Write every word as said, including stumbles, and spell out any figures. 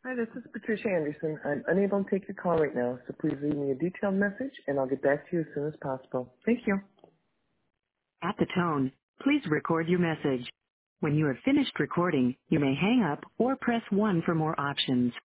Hi, this is Patricia Anderson. I'm unable to take your call right now, so please leave me a detailed message and I'll get back to you as soon as possible. Thank you. At the tone, please record your message. When you have finished recording, you may hang up or press one for more options.